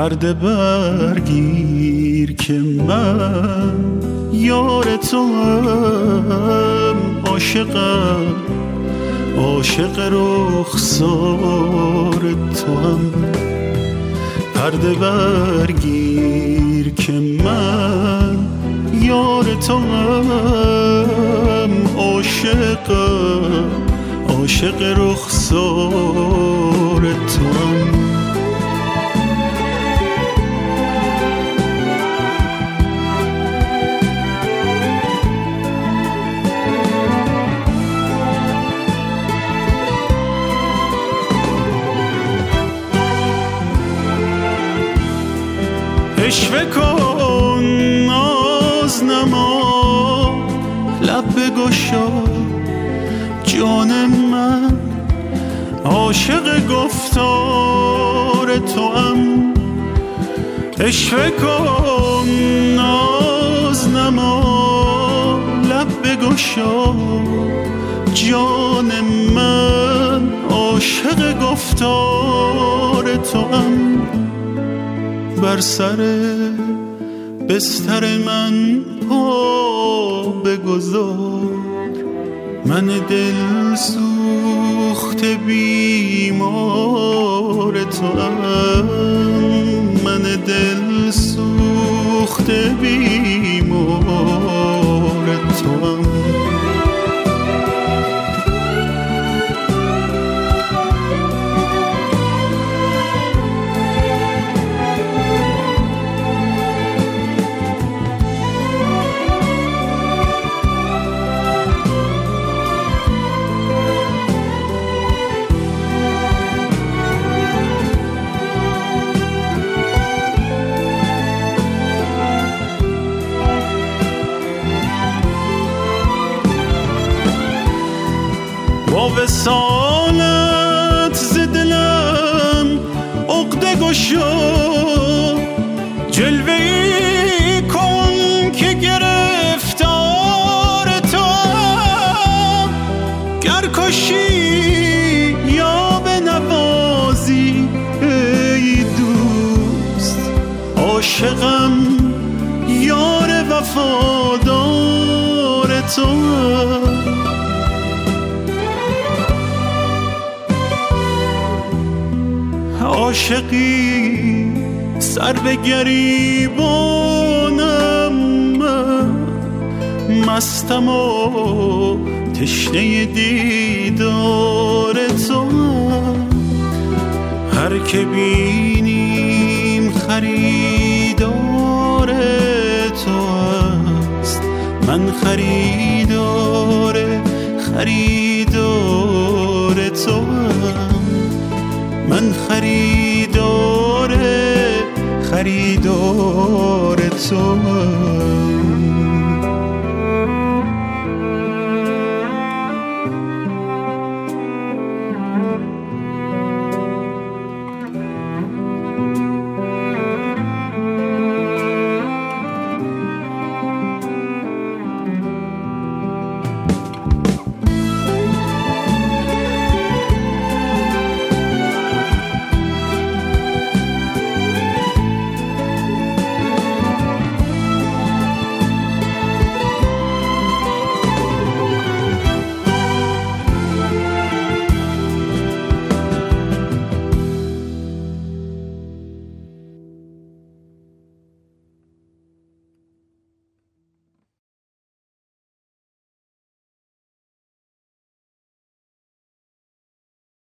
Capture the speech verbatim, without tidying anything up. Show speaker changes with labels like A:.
A: پرده برگیر که من یار تو هم، عاشقم عاشق رخسار تو هم. پرده برگیر که من یار تو هم، عاشقم عاشق رخسار تو هم. اشوه کن ناز نما، لب بگشا جان من، عاشق گفتار توام. اشوه کن ناز نما، لب بگشا جان من، عاشق گفتار توام. بر سر بستر من پا بگذار، من دل سوخته بیمار توام. من دل سوخته بیمار توام. با وصالت ز دلم عقده گشا، جلوه‌ای کن که گرفتار توام. گر کشی یا بنوازی ای دوست، عاشقم یار وفادار توام. عاشقی سر به گریبانم، من مستم و تشنه دیدار تو. هر که بینیم خریدار تو است، من خریدار خریدار تو. من خریدار خریدار تو.